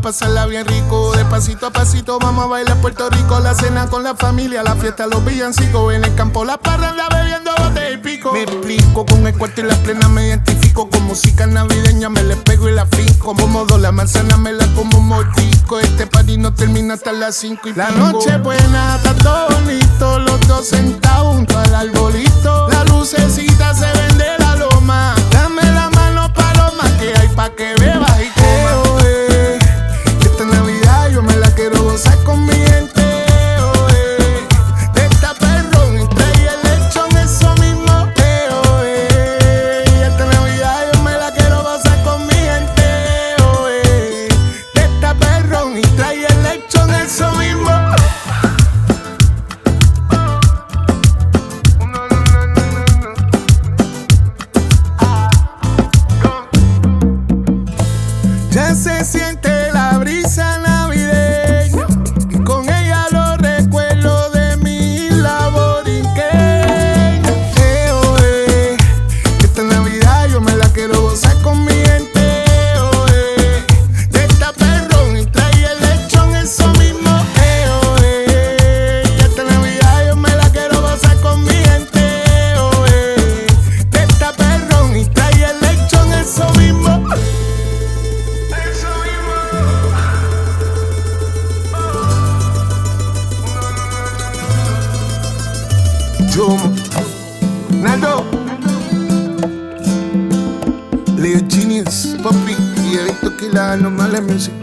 pasarla bien rico. De pasito a pasito vamos a bailar Puerto Rico. La cena con la familia, la fiesta, los villancicos. En el campo la parranda bebiendo bote y pico. Me explico, con el cuarto y la plena me identifico. Con música navideña me le pego y la finco. Como modo la manzana me la como un mordisco. Este party no termina hasta las 5 y la pico. Noche buena, está todo bonito. Los dos sentados junto al arbolito. La lucecita se vende la loma. Dame la mano paloma que hay pa' que bebas y comas. Esta Navidad yo me la quiero gozar con mi gente. Esta perrón y trae el lechón, eso mismo. Esta Navidad yo me la quiero gozar con mi gente. Esta perrón y trae el lechón, eso mismo. Ya se siente la brisa navideña y con ella los recuerdos de mi labor inqueña. Esta Navidad yo me la quiero gozar con mi gente. De esta perrón y trae el lechón, eso mismo. Esta Navidad yo me la quiero gozar con mi gente. De esta perrón y trae el lechón, eso mismo. Jomo, Naldo, Leo Genius, Poppy y Evito Kila, no mala music.